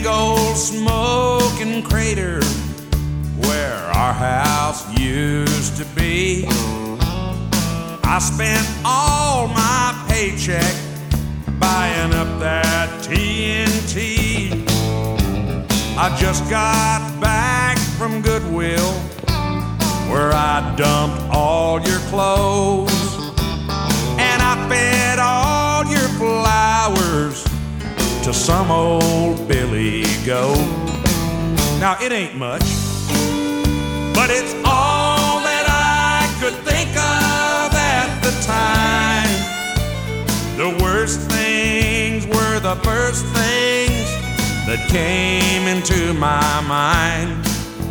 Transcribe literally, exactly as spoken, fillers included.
big old smoking crater where our house used to be. I spent all my paycheck buying up that T N T. I just got back from Goodwill where I dumped all your clothes, and I fed all your flowers to some old Billy Goat. Now it ain't much, but it's all that I could think of at the time. The worst things were the first things that came into my mind.